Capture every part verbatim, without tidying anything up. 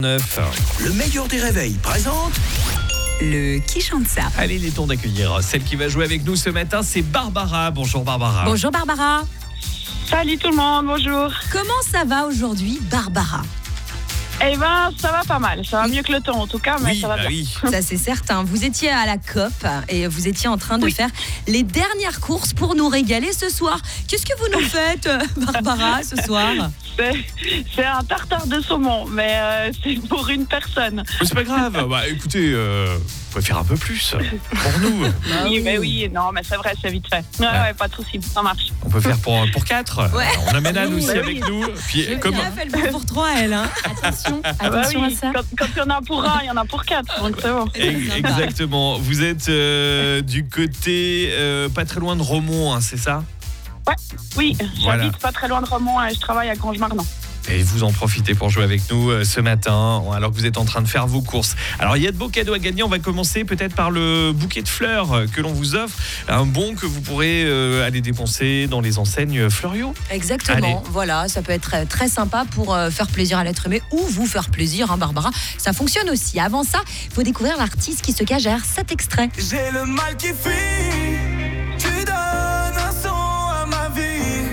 neuf. Le meilleur des réveils présente Le qui chante ça. Allez, il est temps d'accueillir celle qui va jouer avec nous ce matin, c'est Barbara. Bonjour Barbara. Bonjour Barbara. Salut tout le monde, bonjour. Comment ça va aujourd'hui Barbara? Eh ben, ça va pas mal. Ça va mieux que le temps en tout cas, mais Oui, ça va bah bien. oui. Ça c'est certain. Vous étiez à la C O P et vous étiez en train de Oui. faire les dernières courses pour nous régaler ce soir. Qu'est-ce que vous nous faites Barbara ce soir? C'est, c'est un tartare de saumon, mais euh, c'est pour une personne. Mais c'est pas grave. Bah écoutez, euh, vous pouvez faire un peu plus pour nous. Ah oui, oui. mais oui, non, mais c'est vrai, c'est vite fait. Ouais, Ah. ouais, pas de souci, ça marche. On peut faire pour, pour quatre. Ouais. On amène Anne aussi Oui. avec nous. Puis, Le comme, F, elle veut pour trois elle. Hein. Attention, Ah bah attention oui, à ça. quand, quand il y en a pour un, il y en a pour quatre, donc c'est bon. Ex- Exactement. Vous êtes euh, du côté euh, pas très loin de Romont, hein, c'est ça? Oui, Voilà. j'habite pas très loin de Romont et je travaille à Grange-Marnan. Et vous en profitez pour jouer avec nous euh, ce matin, alors que vous êtes en train de faire vos courses. Alors, il y a de beaux cadeaux à gagner. On va commencer peut-être par le bouquet de fleurs euh, que l'on vous offre. Un bon que vous pourrez euh, aller dépenser dans les enseignes Fleuriot. Exactement, Allez. voilà, ça peut être très, très sympa pour euh, faire plaisir à l'être aimé ou vous faire plaisir, hein, Barbara. Ça fonctionne aussi. Avant ça, il faut découvrir l'artiste qui se cache derrière cet extrait. J'ai le mal qui fuit, tu donnes un son à ma vie.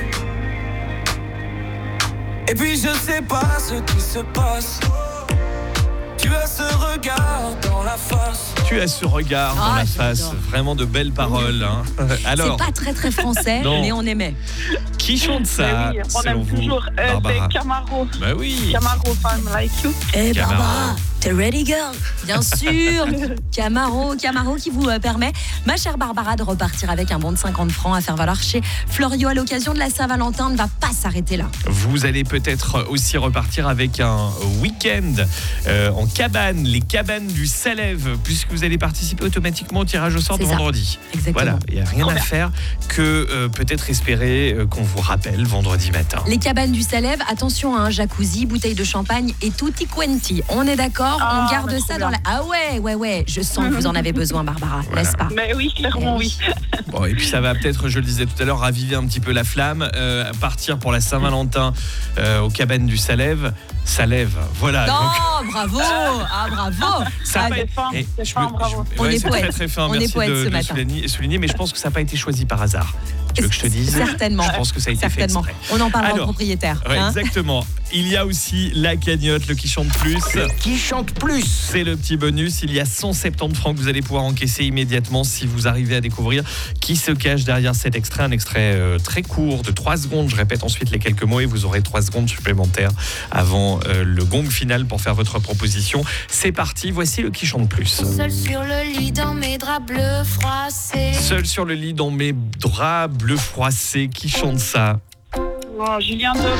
Et puis je sais pas ce qui se passe. Tu as ce regard dans la face. Tu as ce regard dans Ah, la face. j'adore. Vraiment de belles paroles. Hein. Alors, C'est pas très très français, Non. mais on aimait. qui chante ça Mais oui, on selon aime vous, toujours. Euh, Barbara? c'est Camaro. Bah oui. Camaro, fan like you. Eh Camaro. Barbara, t'es ready girl? Bien sûr. Camaro, Camaro qui vous euh, permet, ma chère Barbara, de repartir avec un bon de cinquante francs à faire valoir chez Fleuriot à l'occasion de la Saint-Valentin. Ne va pas s'arrêter là. Vous allez peut-être aussi repartir avec un week-end euh, en cabane, les cabanes du Salève, puisque vous allez participer automatiquement au tirage au sort C'est de ça. vendredi. Exactement. Voilà, il n'y a rien Trop à bien. faire que euh, peut-être espérer euh, qu'on vous rappelle vendredi matin. Les cabanes du Salève, attention à un jacuzzi, bouteille de champagne et tutti quanti. On est d'accord, Ah, on garde mais ça trop dans bien. la... Ah ouais, ouais, ouais, je sens que vous en avez besoin, Barbara, Voilà. n'est-ce pas? Mais oui, clairement, Eh oui. Bon, et puis ça va peut-être, je le disais tout à l'heure, raviver un petit peu la flamme, euh, partir pour la Saint-Valentin euh, aux cabanes du Salève. Salève, voilà. Non, donc, bravo, ah bravo. ça a Ah, pas- C'est fin, Eh, c'est je fin, me- bravo. je- On ouais, est c'est poète. très très fin, On est merci poète de, ce de matin. souligner, souligner, mais je pense que ça n'a pas été choisi par hasard. Tu veux que je te dise? Certainement. Je pense que ça a été Certainement. fait exprès. On en parlera Alors, au propriétaire. Ouais, hein. exactement. Il y a aussi la cagnotte, le qui chante plus. qui chante plus. C'est le petit bonus. Il y a cent soixante-dix francs que vous allez pouvoir encaisser immédiatement si vous arrivez à découvrir qui se cache derrière cet extrait. Un extrait euh, très court de trois secondes. Je répète ensuite les quelques mots et vous aurez trois secondes supplémentaires avant euh, le gong final pour faire votre proposition. C'est parti. Voici le qui chante plus. Seul sur le lit dans mes draps bleus froissés. Seul sur le lit dans mes draps bleus froissés. Qui chante ça? Oh, Julien Doré.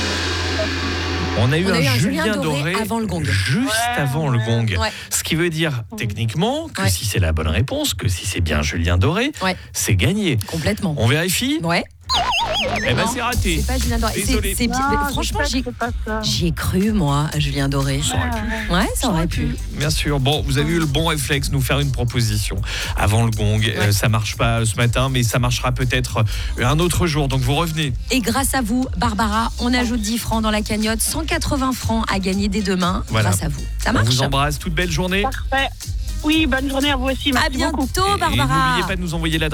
On a eu On un, a eu un Julien, Julien Doré, Doré avant le gong. Juste Ouais, avant le ouais. gong. Ouais. Ce qui veut dire techniquement que Ouais. si c'est la bonne réponse, que si c'est bien Julien Doré, Ouais. c'est gagné. Complètement. On vérifie? Ouais. Eh ben Non, c'est raté. C'est pas Julien Doré. C'est- Désolé. c'est bien. Non, Franchement, j'espère j'y que c'est pas ça. j'y ai cru, moi, à Julien Doré. Ça aurait pu. Ouais, ça aurait pu. Bien sûr. Bon, vous avez eu le bon réflexe, nous faire une proposition avant le gong. Euh, ça marche pas ce matin, mais ça marchera peut-être euh, un autre jour. Donc vous revenez. Et grâce à vous, Barbara, on ajoute dix francs dans la cagnotte, cent quatre-vingts francs à gagner dès demain. Voilà. Grâce à vous. Ça On marche? vous embrasse. Toute belle journée. Parfait. Oui, bonne journée à vous aussi. À Merci beaucoup. bientôt, Et Barbara. n'oubliez pas de nous envoyer la